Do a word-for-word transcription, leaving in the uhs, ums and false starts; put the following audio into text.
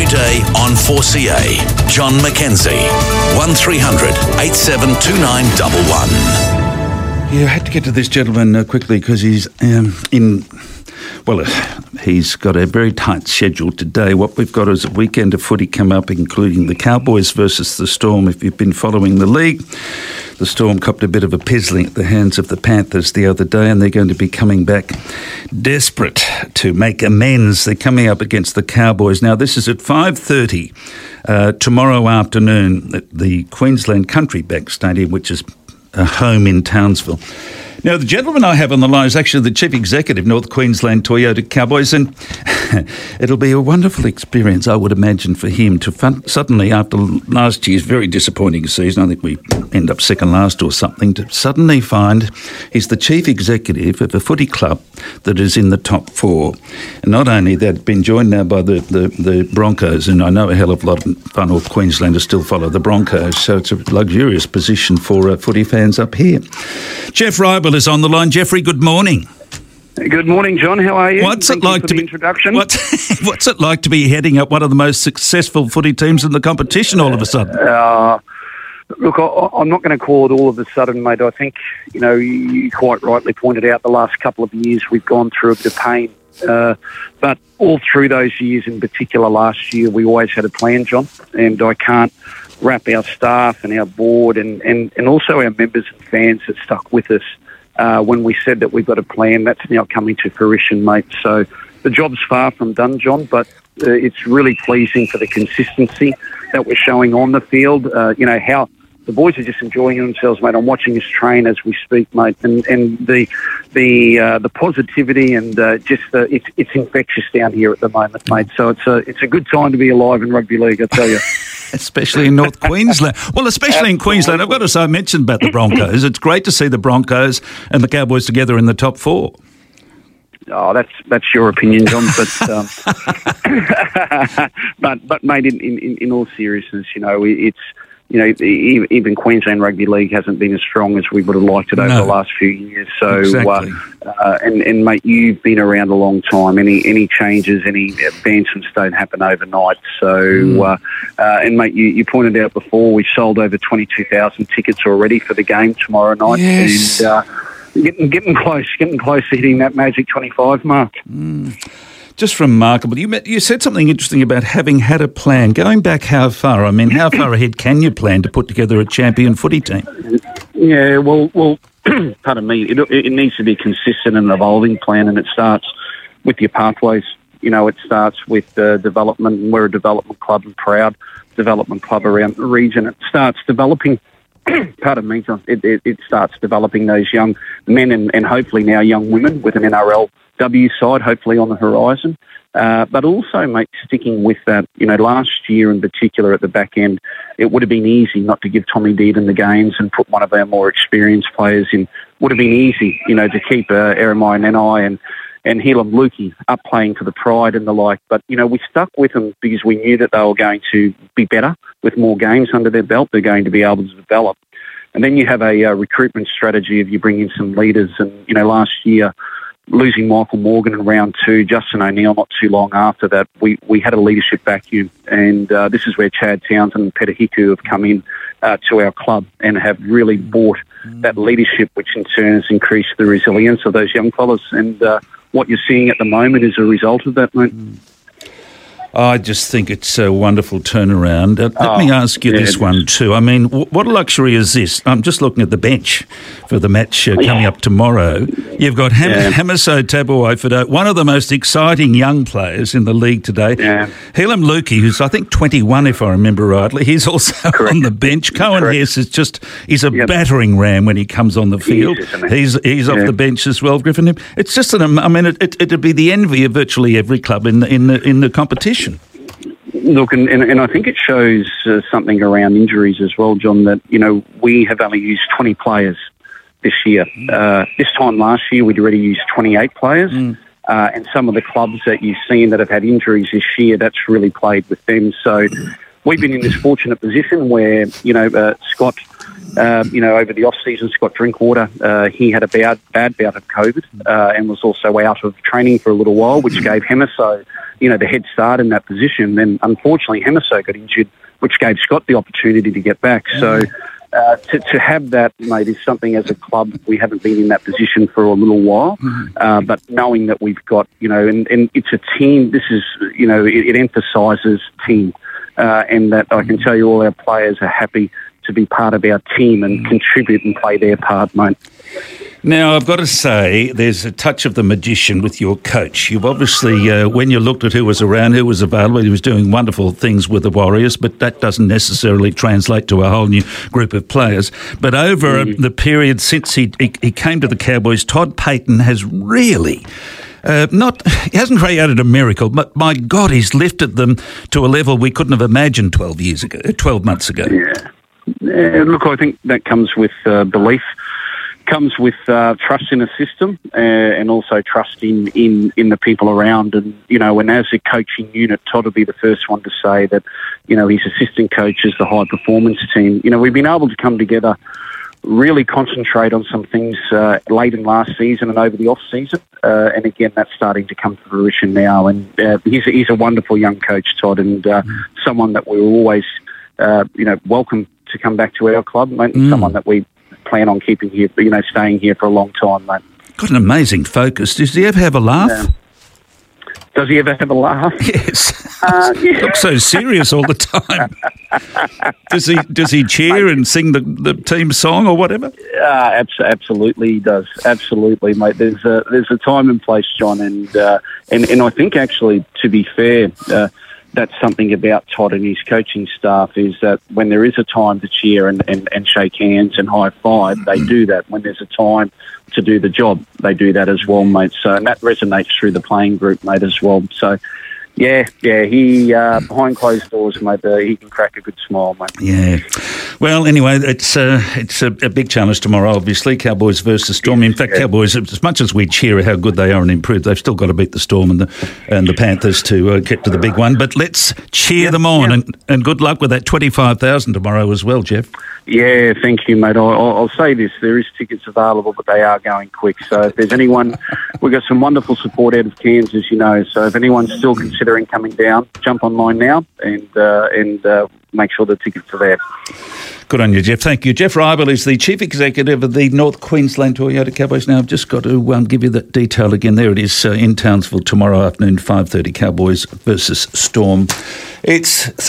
every day on four C A. John McKenzie, one three hundred eight seven two nine one one. Yeah, I had to get to this gentleman uh, quickly because he's um, in... Well, uh, he's got a very tight schedule today. What we've got is a weekend of footy come up, including the Cowboys versus the Storm. If you've been following the league, the Storm copped a bit of a pizzling at the hands of the Panthers the other day, and they're going to be coming back desperate to make amends. They're coming up against the Cowboys. Now, this is at five thirty uh, tomorrow afternoon at the Queensland Country Bank Stadium, which is a home in Townsville. Now, the gentleman I have on the line is actually the Chief Executive, North Queensland Toyota Cowboys, and it'll be a wonderful experience, I would imagine, for him to fun- suddenly, after last year's very disappointing season, I think we end up second last or something, to suddenly find he's the Chief Executive of a footy club that is in the top four. And not only that, been joined now by the, the, the Broncos, and I know a hell of a lot of far North Queenslanders still follow the Broncos, so it's a luxurious position for uh, footy fans up here. Jeff Ribble is on the line. Jeffrey, good morning. Good morning, John. How are you? What's Thank it like you for to the be introduction? What's, what's it like to be heading up one of the most successful footy teams in the competition all of a sudden? Uh, look, I, I'm not going to call it all of a sudden, mate. I think, you know, you quite rightly pointed out the last couple of years we've gone through a bit of pain. Uh, but all through those years, in particular last year, we always had a plan, John, and I can't wrap our staff and our board and, and, and also our members and fans that stuck with us uh, when we said that we've got a plan. That's now coming to fruition, mate. So the job's far from done, John, but uh, it's really pleasing for the consistency that we're showing on the field. Uh, you know, how the boys are just enjoying themselves, mate. I'm watching us train as we speak, mate, and and the the uh, the positivity and uh, just uh, it's it's infectious down here at the moment, mate. So it's a it's a good time to be alive in rugby league, I tell you. Especially in North Queensland. Well, especially Absolutely. in Queensland. I've got to say, I mentioned about the Broncos. It's great to see the Broncos and the Cowboys together in the top four. Oh, that's that's your opinion, John. But um, but but mate, in, in, in all seriousness, you know, it's you know even Queensland Rugby League hasn't been as strong as we would have liked it over no. the last few years. So exactly. uh, uh, and and mate, you've been around a long time. Any any changes, any advancements don't happen overnight. So mm. uh, uh, and mate, you, you pointed out before we've sold over twenty-two thousand tickets already for the game tomorrow night. Yes. And, uh, Getting, getting close, getting close to hitting that magic twenty-five mark. Mm. Just remarkable. You you said something interesting about having had a plan. Going back how far? I mean, how far ahead can you plan to put together a champion footy team? Yeah, well, well, pardon me. It, it needs to be a consistent and evolving plan, and it starts with your pathways. You know, it starts with uh, development, and we're a development club and proud development club around the region. It starts developing. Pardon me, John. It, it, it starts developing those young men and, and hopefully now young women with an N R L W side, hopefully on the horizon. Uh, but also, mate, sticking with that, you know, last year in particular at the back end, it would have been easy not to give Tommy Dearden the games and put one of our more experienced players in. Would have been easy, you know, to keep uh, Eremai Nanai and and Helam Lukey up playing for the Pride and the like. But, you know, we stuck with them because we knew that they were going to be better with more games under their belt. They're going to be able to develop. And then you have a uh, recruitment strategy of you bring in some leaders. And, you know, last year, losing Michael Morgan in round two, Justin O'Neill not too long after that, we, we had a leadership vacuum. And uh, this is where Chad Townsend and Peter Hiku have come in uh, to our club and have really brought that leadership, which in turn has increased the resilience of those young fellas. And, uh, what you're seeing at the moment is a result of that, mate. I just think it's a wonderful turnaround. Uh, let oh, me ask you yeah, this one too. I mean, w- what luxury is this? I'm just looking at the bench for the match uh, coming up tomorrow. You've got Ham- yeah. Hamiso Tabuai-Fidow, one of the most exciting young players in the league today. Yeah. Helam Lukey, who's I think twenty-one, if I remember rightly. He's also Correct. on the bench. Cohen Correct. Hess is just, he's a yep. battering ram when he comes on the field. He is, he? He's he's yeah. off the bench as well, Griffin. It's just an, I mean, it, it, it'd be the envy of virtually every club in the, in the, in the competition. Look, and, and, and I think it shows uh, something around injuries as well, John, that, you know, we have only used twenty players this year. Uh, this time last year, we'd already used twenty-eight players. Mm. Uh, and some of the clubs that you've seen that have had injuries this year, that's really played with them. So we've been in this fortunate position where, you know, uh, Scott, uh, you know, over the off-season, Scott Drinkwater, uh, he had a bad, bad bout of COVID uh, and was also out of training for a little while, which gave Hemiso you know, the head start in that position. Then unfortunately, Hemiso got injured, which gave Scott the opportunity to get back. So uh, to, to have that, mate, is something as a club, we haven't been in that position for a little while. Uh, but knowing that we've got, you know, and, and it's a team, this is, you know, it, it emphasises team. Uh, and that I can tell you all our players are happy to be part of our team and contribute and play their part, mate. Now, I've got to say, there's a touch of the magician with your coach. You've obviously, uh, when you looked at who was around, who was available, he was doing wonderful things with the Warriors, but that doesn't necessarily translate to a whole new group of players. But over mm. the period since he, he he came to the Cowboys, Todd Payten has really... Uh, not, he hasn't created a miracle, but my God, he's lifted them to a level we couldn't have imagined twelve years ago, twelve months ago. Yeah. yeah look, I think that comes with uh, belief, comes with uh, trust in a system, uh, and also trust in, in, in the people around. And, you know, and as a coaching unit, Todd will be the first one to say that, you know, his assistant coaches, the high performance team, you know, we've been able to come together, really concentrate on some things uh, late in last season and over the off season, uh, and again that's starting to come to fruition now. And uh, he's a, he's a wonderful young coach, Todd, and uh, mm. someone that we always, uh, you know, welcome to come back to our club, mate. Mm. Someone that we plan on keeping here, you know, staying here for a long time, mate. Got an amazing focus. Does he ever have a laugh? Yeah. Does he ever have a laugh? Yes. Uh, yeah. Looks so serious all the time. Does he does he cheer mate, and sing the, the team song or whatever? Uh, abs- absolutely he does. Absolutely, mate. There's a there's a time and place, John, and uh, and and I think actually, to be fair, uh, that's something about Todd and his coaching staff is that when there is a time to cheer and, and, and shake hands and high five, they do that. When there's a time to do the job, they do that as well, mate. So, and that resonates through the playing group, mate, as well. So, yeah, yeah, he, uh, behind closed doors, mate, uh, he can crack a good smile, mate. Yeah. Well, anyway, it's uh, it's a, a big challenge tomorrow, obviously, Cowboys versus Storm. In fact, yeah. Cowboys, as much as we cheer how good they are and improve, they've still got to beat the Storm and the and the Panthers to uh, get to the big one. But let's cheer yeah, them on, yeah. and, and good luck with that twenty-five thousand tomorrow as well, Jeff. Yeah, thank you, mate. I'll, I'll say this, there is tickets available, but they are going quick. So if there's anyone, we've got some wonderful support out of Cairns, as you know. So if anyone's still considering coming down, jump online now and uh, and uh, make sure the tickets are there. Good on you, Jeff. Thank you. Jeff Ribel is the Chief Executive of the North Queensland Toyota Cowboys. Now, I've just got to um, give you that detail again. There it is uh, in Townsville tomorrow afternoon, five thirty, Cowboys versus Storm. It's